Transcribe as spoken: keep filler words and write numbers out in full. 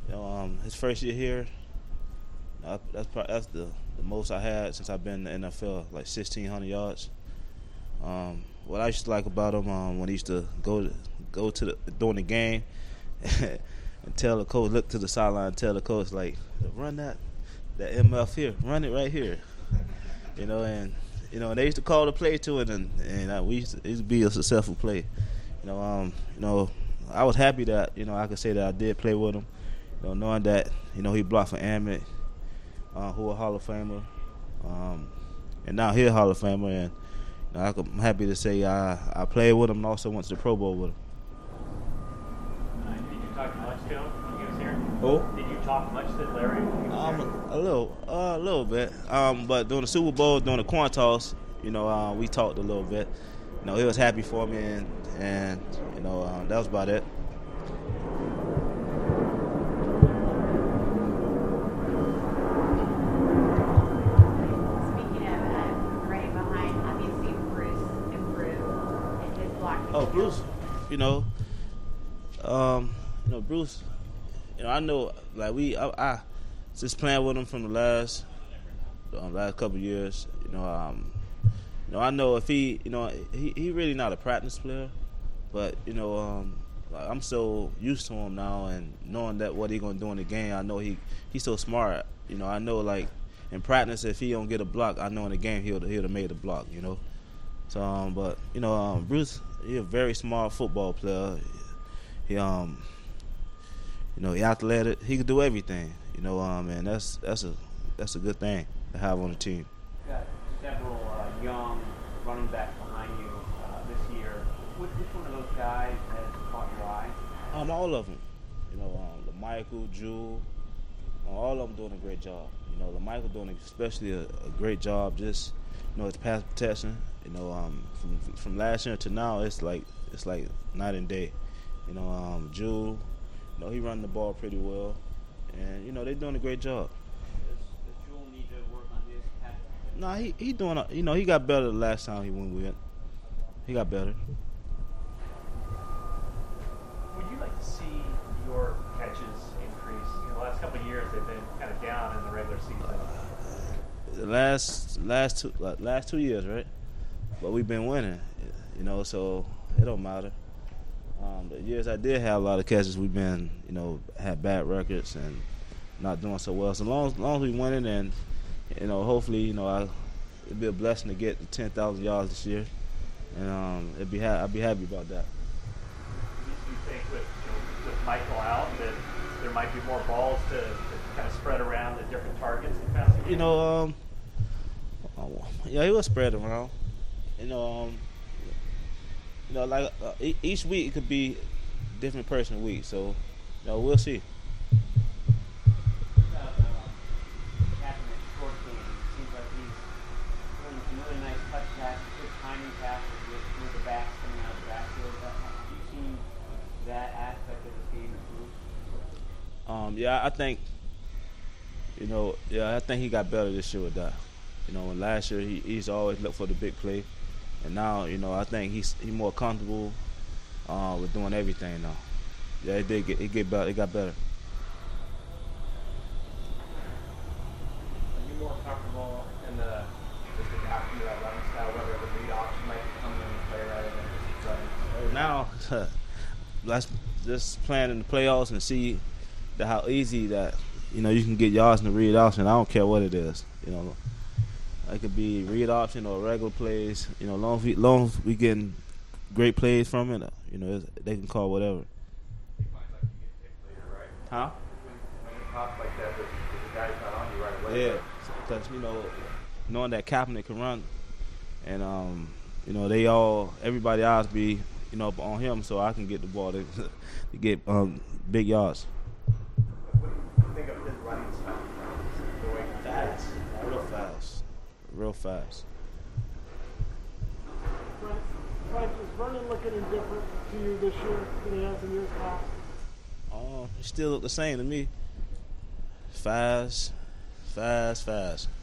You know, um, his first year here, uh, that's probably, that's the, the most I had since I've been in the N F L, like sixteen hundred yards. Um, what I used to like about him um, when he used to go to, go to the during the game and tell the coach, look to the sideline, and tell the coach like, run that that M F here, run it right here. You know, and you know, and they used to call the play to it, and and uh, we used to, it used to be a successful play. You know, um, you know, I was happy that you know I could say that I did play with him. You know, knowing that you know he blocked for Emmett, uh, who a Hall of Famer, um, and now he's a Hall of Famer, and you know, I'm happy to say I I played with him and also went to the Pro Bowl with him. Uh, did you talk much to him when he was here? Who? Did you talk much to Larry when he was Um, here? a little, uh, a little bit. Um, but during the Super Bowl, during the coin toss, you know, uh, we talked a little bit. You know, he was happy for me, and and you know, um, that was about it. Speaking of uh, running behind, how do you see Bruce improve in his blocking? Oh, Bruce, you know, um, you know, Bruce, you know, I know, like we, I, I just playing with him from the last, uh, last couple of years. You know, um, you know, I know if he, you know, he he really not a practice player, but you know, um, like I'm so used to him now, and knowing that what he gonna do in the game, I know he he's so smart. You know, I know like in practice, if he don't get a block, I know in the game he'll he'll have made a block. You know, so um, but you know, um, Bruce, he a very smart football player. He um, you know, he athletic. He can do everything. You know, um, and that's that's a that's a good thing to have on the team. You've got several uh, young running backs behind you uh, this year. Which, which one of those guys has caught your eye? Um, all of them. You know, um, LaMichael, Jewel, all of them doing a great job. You know, LaMichael doing especially a, a great job. Just you know, his pass protection. You know, um, from from last year to now, it's like it's like night and day. You know, um, Jewel, you know, he running the ball pretty well, and you know they're doing a great job. Does, does Jewel need to work on his pass protection? Nah, he he doing. A, you know, he got better the last time he went with. He got better. Would you like to see your catches increase? In the last couple of years, they've been kind of down in the regular season. The last last two like, last two years, right? But we've been winning, you know, so it don't matter. Um, the years I did have a lot of catches, we've been, you know, had bad records and not doing so well. So long as long as we winning, and you know, hopefully, you know, I, it'd be a blessing to get to ten thousand yards this year, and um, it'd be ha- I'd be happy about that. Do you think with, you know, with Michael out that there might be more balls to, to kind of spread around at different targets in the passing game? You know, um, yeah, he was spread around. You know, um, you know, like uh, e- each week it could be a different person a week. So, you know, we'll see. What about um, Kaepernick's short game? Seems like he's doing some really nice touch passes, good timing passes with, with the backs coming out of the backfield. Have you seen that aspect of his game improve? Um, yeah, I think, you know, yeah, I think he got better this year with that. You know, when last year he he's always looked for the big play, and now, you know, I think he's he more comfortable uh, with doing everything now. Yeah, it did get it get better. It got better. Are you more comfortable in the just adapting to that running style, whether the read option might be coming in and play rather than just running? Now, let's just playing in the playoffs and see the, how easy that, you know, you can get yards in the read option. I don't care what it is. You know, it could be read option or regular plays. You know, long as we, long as we getting great plays from it, you know, it's, they can call whatever. Huh? When you pop like that, the, the guy's not on you right away. Yeah, because, you know, knowing that Kaepernick can run, and um, you know, they all everybody else be, you know, on him, so I can get the ball to, to get um, big yards. What do you think of his running style? The way he Fast, real fast, real fast. Frank, Frank, is Vernon looking indifferent to you this year than he has in years past? Oh, he still look the same to me. Fast, fast, fast.